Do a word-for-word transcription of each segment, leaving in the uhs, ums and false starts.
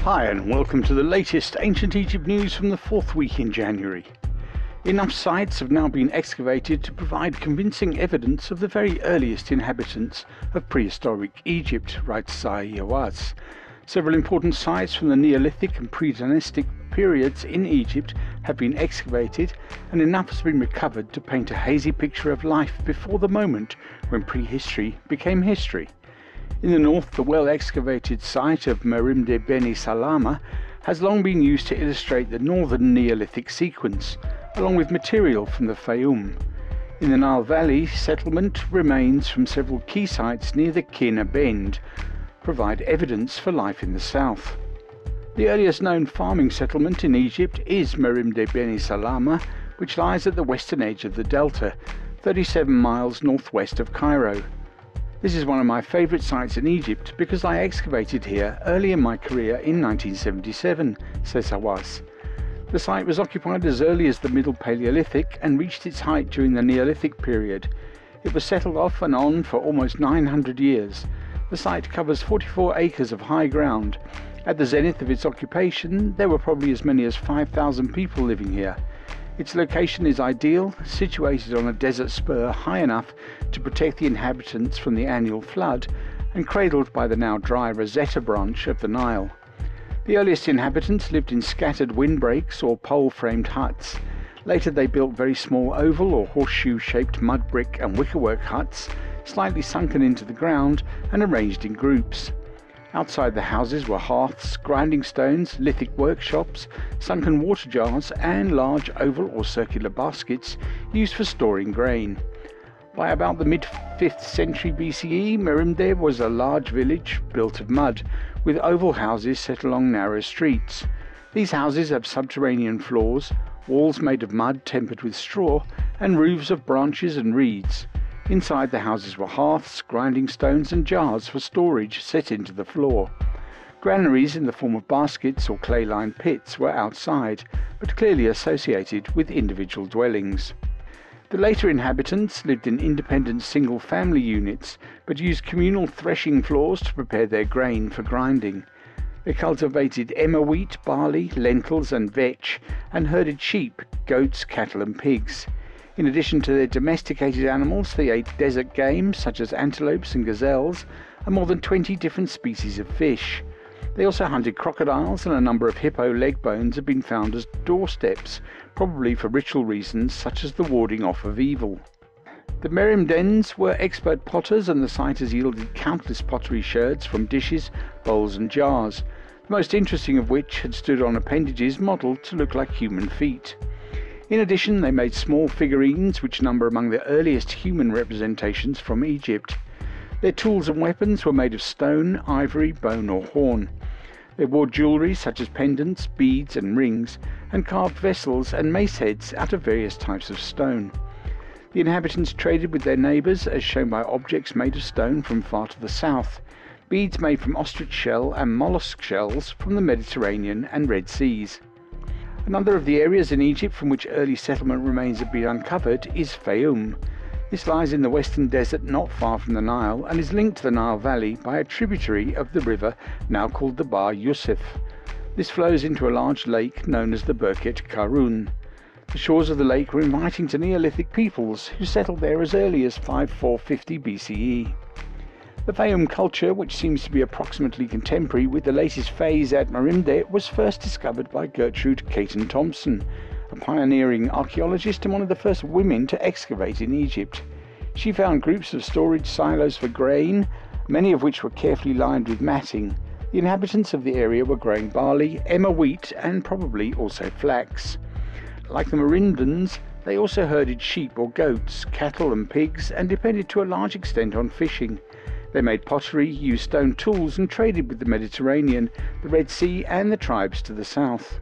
Hi and welcome to the latest Ancient Egypt news from the fourth week in January. Enough sites have now been excavated to provide convincing evidence of the very earliest inhabitants of prehistoric Egypt, writes Zahi Hawass. Several important sites from the Neolithic and pre-dynastic periods in Egypt have been excavated, and enough has been recovered to paint a hazy picture of life before the moment when prehistory became history. In the north, the well-excavated site of Merimde Beni Salama has long been used to illustrate the northern Neolithic sequence, along with material from the Fayum. In the Nile Valley, settlement remains from several key sites near the Qena Bend provide evidence for life in the south. The earliest known farming settlement in Egypt is Merimde Beni Salama, which lies at the western edge of the delta, thirty-seven miles northwest of Cairo. This is one of my favourite sites in Egypt because I excavated here early in my career in nineteen seventy-seven, says Hawass. The site was occupied as early as the Middle Paleolithic and reached its height during the Neolithic period. It was settled off and on for almost nine hundred years. The site covers forty-four acres of high ground. At the zenith of its occupation, there were probably as many as five thousand people living here. Its location is ideal, situated on a desert spur high enough to protect the inhabitants from the annual flood, and cradled by the now dry Rosetta branch of the Nile. The earliest inhabitants lived in scattered windbreaks or pole-framed huts. Later they built very small oval or horseshoe-shaped mud brick and wickerwork huts, slightly sunken into the ground and arranged in groups. Outside the houses were hearths, grinding stones, lithic workshops, sunken water jars, and large oval or circular baskets used for storing grain. By about the mid-fifth century B C E, Merimde was a large village built of mud, with oval houses set along narrow streets. These houses have subterranean floors, walls made of mud tempered with straw, and roofs of branches and reeds. Inside the houses were hearths, grinding stones and jars for storage set into the floor. Granaries in the form of baskets or clay-lined pits were outside, but clearly associated with individual dwellings. The later inhabitants lived in independent single-family units, but used communal threshing floors to prepare their grain for grinding. They cultivated emmer wheat, barley, lentils and vetch, and herded sheep, goats, cattle and pigs. In addition to their domesticated animals, they ate desert game such as antelopes and gazelles, and more than twenty different species of fish. They also hunted crocodiles, and a number of hippo leg bones have been found as doorsteps, probably for ritual reasons such as the warding off of evil. The Merimdens were expert potters, and the site has yielded countless pottery sherds from dishes, bowls and jars, the most interesting of which had stood on appendages modelled to look like human feet. In addition, they made small figurines which number among the earliest human representations from Egypt. Their tools and weapons were made of stone, ivory, bone or horn. They wore jewellery such as pendants, beads and rings, and carved vessels and mace heads out of various types of stone. The inhabitants traded with their neighbours, as shown by objects made of stone from far to the south, beads made from ostrich shell and mollusk shells from the Mediterranean and Red Seas. Another of the areas in Egypt from which early settlement remains have been uncovered is Fayum. This lies in the western desert not far from the Nile and is linked to the Nile Valley by a tributary of the river now called the Bahr Yusuf. This flows into a large lake known as the Birket Karun. The shores of the lake were inviting to Neolithic peoples who settled there as early as five four fifty B C E. The Fayum culture, which seems to be approximately contemporary with the latest phase at Merimde, was first discovered by Gertrude Caton Thompson, a pioneering archaeologist and one of the first women to excavate in Egypt. She found groups of storage silos for grain, many of which were carefully lined with matting. The inhabitants of the area were growing barley, emmer wheat, and probably also flax. Like the Merimdens, they also herded sheep or goats, cattle and pigs, and depended to a large extent on fishing. They made pottery, used stone tools, and traded with the Mediterranean, the Red Sea, and the tribes to the south.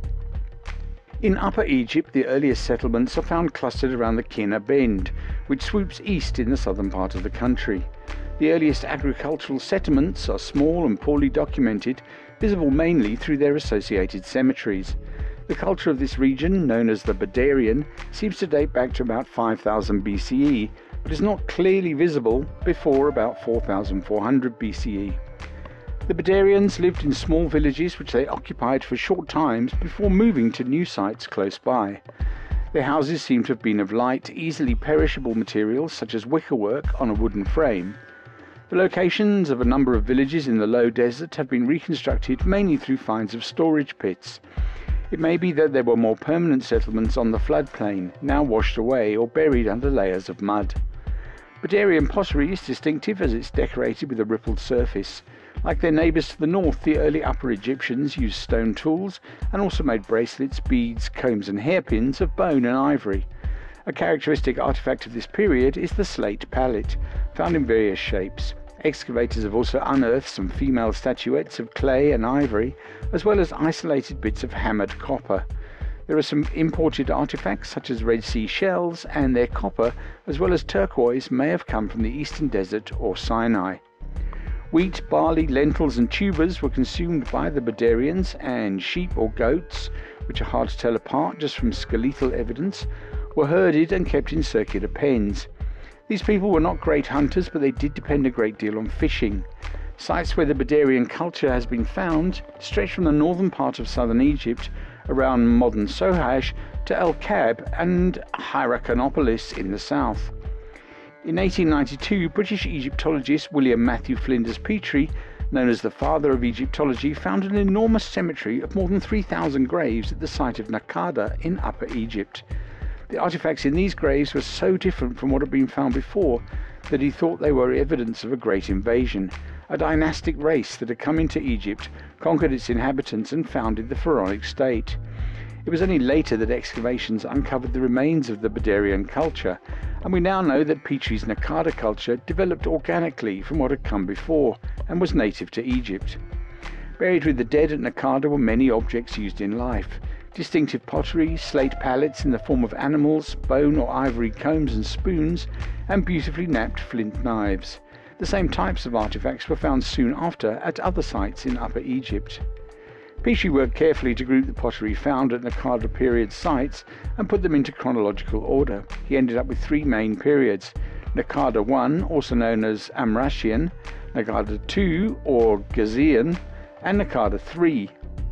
In Upper Egypt, the earliest settlements are found clustered around the Qena Bend, which swoops east in the southern part of the country. The earliest agricultural settlements are small and poorly documented, visible mainly through their associated cemeteries. The culture of this region, known as the Badarian, seems to date back to about five thousand B C E, but is not clearly visible before about four thousand four hundred B C E. The Badarians lived in small villages which they occupied for short times before moving to new sites close by. Their houses seem to have been of light, easily perishable materials such as wickerwork on a wooden frame. The locations of a number of villages in the low desert have been reconstructed mainly through finds of storage pits. It may be that there were more permanent settlements on the floodplain, now washed away or buried under layers of mud. Badarian pottery is distinctive as it's decorated with a rippled surface. Like their neighbours to the north, the early Upper Egyptians used stone tools and also made bracelets, beads, combs and hairpins of bone and ivory. A characteristic artefact of this period is the slate palette, found in various shapes. Excavators have also unearthed some female statuettes of clay and ivory, as well as isolated bits of hammered copper. There are some imported artefacts such as Red Sea shells, and their copper, as well as turquoise, may have come from the eastern desert or Sinai. Wheat, barley, lentils and tubers were consumed by the Badarians, and sheep or goats, which are hard to tell apart just from skeletal evidence, were herded and kept in circular pens. These people were not great hunters, but they did depend a great deal on fishing. Sites where the Badarian culture has been found stretch from the northern part of southern Egypt, around modern Sohash, to El Kab and Hierakonpolis in the south. In eighteen ninety-two, British Egyptologist William Matthew Flinders Petrie, known as the father of Egyptology, found an enormous cemetery of more than three thousand graves at the site of Nakkada in Upper Egypt. The artifacts in these graves were so different from what had been found before that he thought they were evidence of a great invasion, a dynastic race that had come into Egypt, conquered its inhabitants and founded the pharaonic state. It was only later that excavations uncovered the remains of the Badarian culture, and we now know that Petrie's Nakkada culture developed organically from what had come before and was native to Egypt. Buried with the dead at Nakkada were many objects used in life. Distinctive pottery, slate palettes in the form of animals, bone or ivory combs and spoons, and beautifully knapped flint knives. The same types of artifacts were found soon after at other sites in Upper Egypt. Petrie worked carefully to group the pottery found at Nakkada period sites and put them into chronological order. He ended up with three main periods: Nakkada one, also known as Amrashian, Nakkada two, or Gazian, and Nakkada three.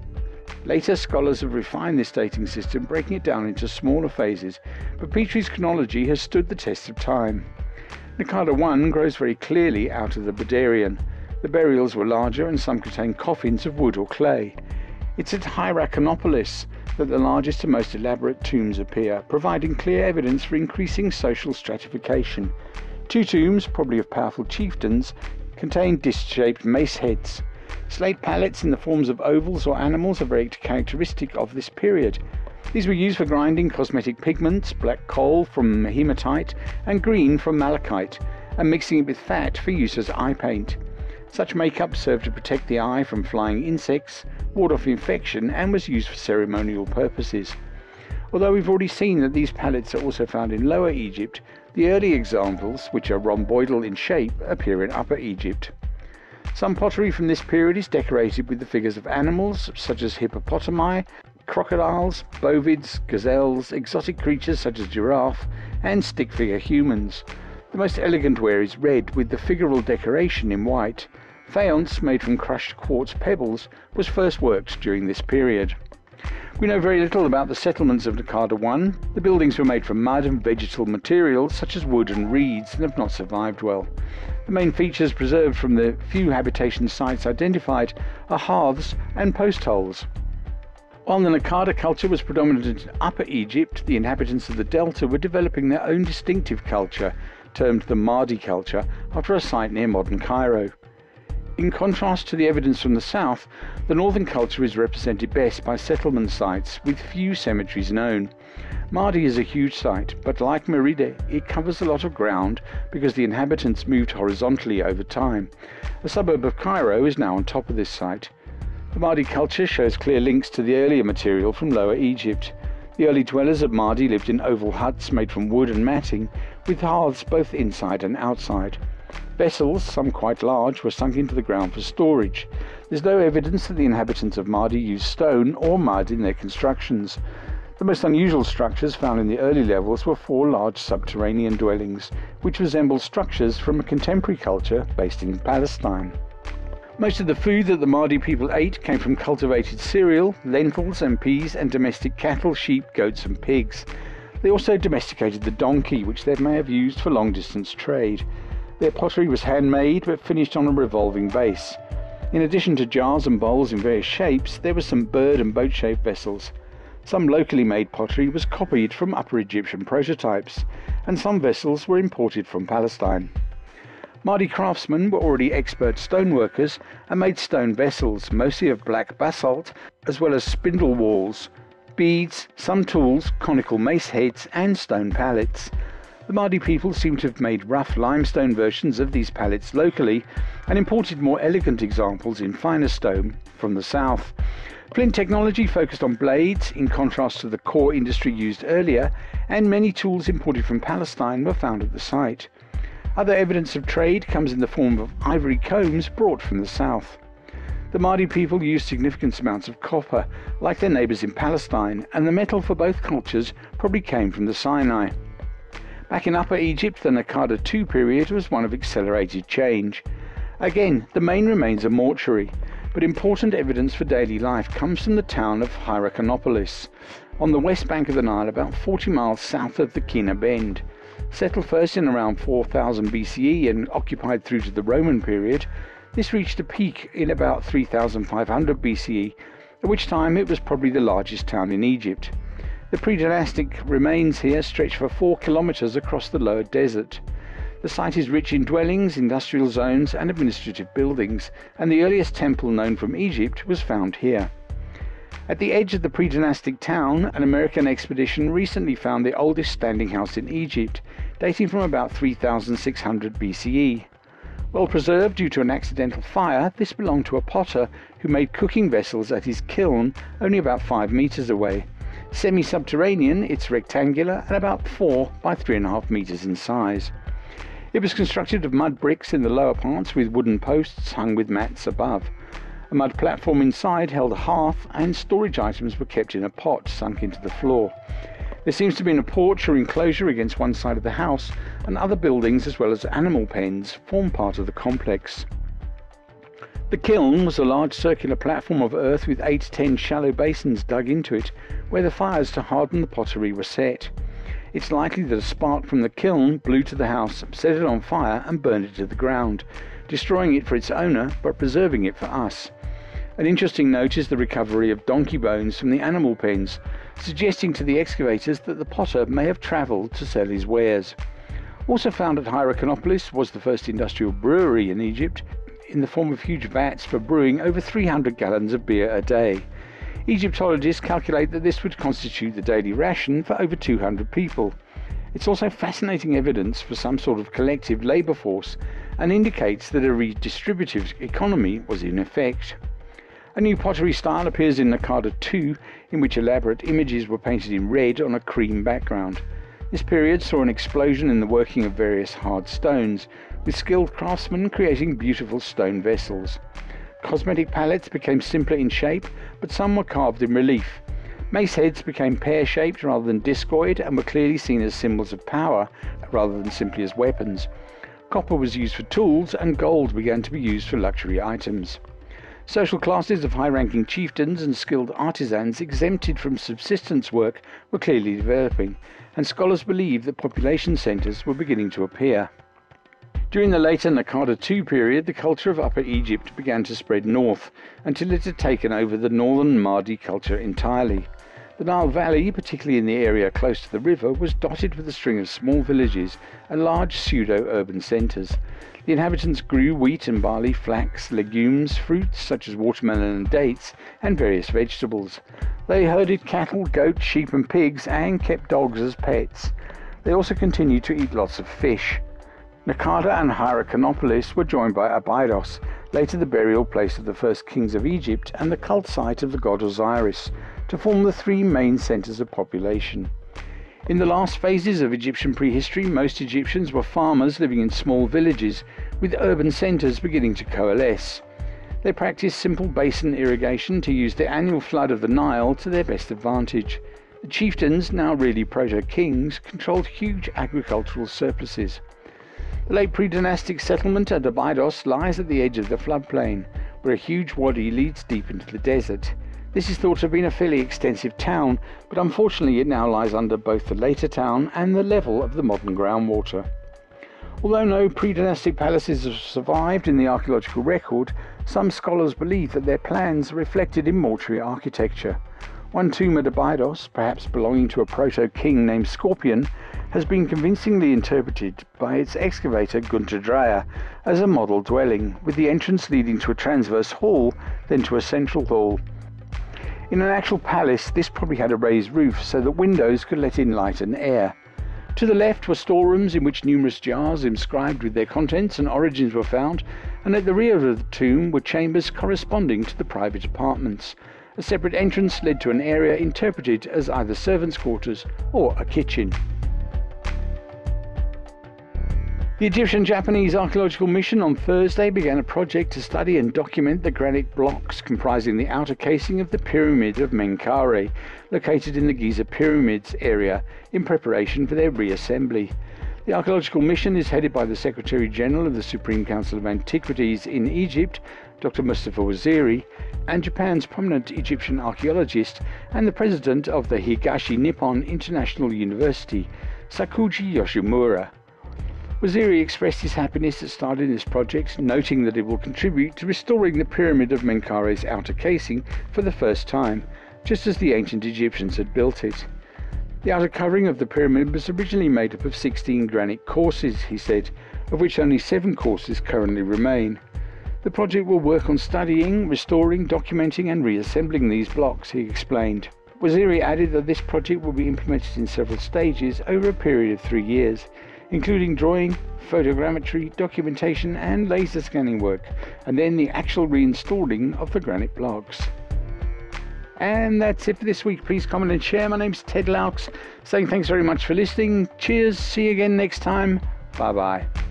Later scholars have refined this dating system, breaking it down into smaller phases, but Petrie's chronology has stood the test of time. Nakkada one grows very clearly out of the Badarian. The burials were larger and some contained coffins of wood or clay. It's at Hierakonpolis that the largest and most elaborate tombs appear, providing clear evidence for increasing social stratification. Two tombs, probably of powerful chieftains, contain disc-shaped mace heads. Slate palettes in the forms of ovals or animals are very characteristic of this period. These were used for grinding cosmetic pigments, black coal from hematite and green from malachite, and mixing it with fat for use as eye paint. Such makeup served to protect the eye from flying insects, ward off infection, and was used for ceremonial purposes. Although we've already seen that these palettes are also found in Lower Egypt, the early examples, which are rhomboidal in shape, appear in Upper Egypt. Some pottery from this period is decorated with the figures of animals such as hippopotami, crocodiles, bovids, gazelles, exotic creatures such as giraffe, and stick-figure humans. The most elegant ware is red, with the figural decoration in white. Faience, made from crushed quartz pebbles, was first worked during this period. We know very little about the settlements of Nakkada one. The buildings were made from mud and vegetal materials such as wood and reeds and have not survived well. The main features preserved from the few habitation sites identified are hearths and post holes. While the Nakkada culture was predominant in Upper Egypt, the inhabitants of the Delta were developing their own distinctive culture, termed the Mahdi culture, after a site near modern Cairo. In contrast to the evidence from the south, the northern culture is represented best by settlement sites, with few cemeteries known. Mahdi is a huge site, but like Merida, it covers a lot of ground because the inhabitants moved horizontally over time. A suburb of Cairo is now on top of this site. The Mahdi culture shows clear links to the earlier material from Lower Egypt. The early dwellers at Mahdi lived in oval huts made from wood and matting, with hearths both inside and outside. Vessels, some quite large, were sunk into the ground for storage. There's no evidence that the inhabitants of Mahdi used stone or mud in their constructions. The most unusual structures found in the early levels were four large subterranean dwellings, which resembled structures from a contemporary culture based in Palestine. Most of the food that the Mahdi people ate came from cultivated cereal, lentils and peas, and domestic cattle, sheep, goats and pigs. They also domesticated the donkey, which they may have used for long-distance trade. Their pottery was handmade but finished on a revolving base. In addition to jars and bowls in various shapes, there were some bird and boat-shaped vessels. Some locally made pottery was copied from Upper Egyptian prototypes, and some vessels were imported from Palestine. Mahdi craftsmen were already expert stoneworkers and made stone vessels, mostly of black basalt, as well as spindle walls, beads, some tools, conical mace heads, and stone pallets. The Mahdi people seem to have made rough limestone versions of these pallets locally and imported more elegant examples in finer stone from the south. Flint technology focused on blades, in contrast to the core industry used earlier, and many tools imported from Palestine were found at the site. Other evidence of trade comes in the form of ivory combs brought from the south. The Mahdi people used significant amounts of copper, like their neighbours in Palestine, and the metal for both cultures probably came from the Sinai. Back in Upper Egypt, the Naqada the second period was one of accelerated change. Again, the main remains are mortuary, but important evidence for daily life comes from the town of Hierakonpolis, on the west bank of the Nile, about forty miles south of the Qina Bend. Settled first in around four thousand B C E and occupied through to the Roman period, this reached a peak in about three thousand five hundred B C E, at which time it was probably the largest town in Egypt. The pre-dynastic remains here stretch for four kilometres across the lower desert. The site is rich in dwellings, industrial zones and administrative buildings, and the earliest temple known from Egypt was found here. At the edge of the pre-dynastic town, an American expedition recently found the oldest standing house in Egypt, dating from about three thousand six hundred B C E. Well preserved due to an accidental fire, this belonged to a potter who made cooking vessels at his kiln only about five metres away. Semi-subterranean, it's rectangular and about four by three and a half metres in size. It was constructed of mud bricks in the lower parts with wooden posts hung with mats above. A mud platform inside held a hearth, and storage items were kept in a pot sunk into the floor. There seems to be a porch or enclosure against one side of the house, and other buildings as well as animal pens form part of the complex. The kiln was a large circular platform of earth with eight to ten shallow basins dug into it, where the fires to harden the pottery were set. It's likely that a spark from the kiln blew to the house, set it on fire and burned it to the ground, destroying it for its owner but preserving it for us. An interesting note is the recovery of donkey bones from the animal pens, suggesting to the excavators that the potter may have travelled to sell his wares. Also found at Hierakonpolis was the first industrial brewery in Egypt, in the form of huge vats for brewing over three hundred gallons of beer a day. Egyptologists calculate that this would constitute the daily ration for over two hundred people. It's also fascinating evidence for some sort of collective labour force, and indicates that a redistributive economy was in effect. A new pottery style appears in Naqada the second, in which elaborate images were painted in red on a cream background. This period saw an explosion in the working of various hard stones, with skilled craftsmen creating beautiful stone vessels. Cosmetic palettes became simpler in shape, but some were carved in relief. Mace heads became pear-shaped rather than discoid and were clearly seen as symbols of power rather than simply as weapons. Copper was used for tools, and gold began to be used for luxury items. Social classes of high-ranking chieftains and skilled artisans exempted from subsistence work were clearly developing, and scholars believe that population centres were beginning to appear. During the later Naqada the second period, the culture of Upper Egypt began to spread north, until it had taken over the northern Mahdi culture entirely. The Nile Valley, particularly in the area close to the river, was dotted with a string of small villages and large pseudo-urban centres. The inhabitants grew wheat and barley, flax, legumes, fruits such as watermelon and dates, and various vegetables. They herded cattle, goats, sheep and pigs, and kept dogs as pets. They also continued to eat lots of fish. Naqada and Hierakonpolis were joined by Abydos, later the burial place of the first kings of Egypt and the cult site of the god Osiris, to form the three main centres of population. In the last phases of Egyptian prehistory, most Egyptians were farmers living in small villages, with urban centres beginning to coalesce. They practiced simple basin irrigation to use the annual flood of the Nile to their best advantage. The chieftains, now really proto-kings, controlled huge agricultural surpluses. The late pre-dynastic settlement at Abydos lies at the edge of the floodplain, where a huge wadi leads deep into the desert. This is thought to have been a fairly extensive town, but unfortunately it now lies under both the later town and the level of the modern groundwater. Although no pre-dynastic palaces have survived in the archaeological record, some scholars believe that their plans are reflected in mortuary architecture. One tomb at Abydos, perhaps belonging to a proto-king named Scorpion, has been convincingly interpreted by its excavator Gunter Dreyer as a model dwelling, with the entrance leading to a transverse hall, then to a central hall. In an actual palace, this probably had a raised roof so that windows could let in light and air. To the left were storerooms in which numerous jars inscribed with their contents and origins were found, and at the rear of the tomb were chambers corresponding to the private apartments. A separate entrance led to an area interpreted as either servants' quarters or a kitchen. The Egyptian-Japanese Archaeological Mission on Thursday began a project to study and document the granite blocks comprising the outer casing of the Pyramid of Menkaure, located in the Giza Pyramids area, in preparation for their reassembly. The Archaeological Mission is headed by the Secretary-General of the Supreme Council of Antiquities in Egypt, Doctor Mustafa Waziri, and Japan's prominent Egyptian archaeologist and the President of the Higashi Nippon International University, Sakuji Yoshimura. Waziri expressed his happiness at starting this project, noting that it will contribute to restoring the Pyramid of Menkaure's outer casing for the first time, just as the ancient Egyptians had built it. The outer covering of the pyramid was originally made up of sixteen granite courses, he said, of which only seven courses currently remain. The project will work on studying, restoring, documenting and reassembling these blocks, he explained. Waziri added that this project will be implemented in several stages over a period of three years, including drawing, photogrammetry, documentation and laser scanning work, and then the actual reinstalling of the granite blocks. And that's it for this week. Please comment and share. My name's Ted Laux, saying thanks very much for listening. Cheers, see you again next time. Bye bye.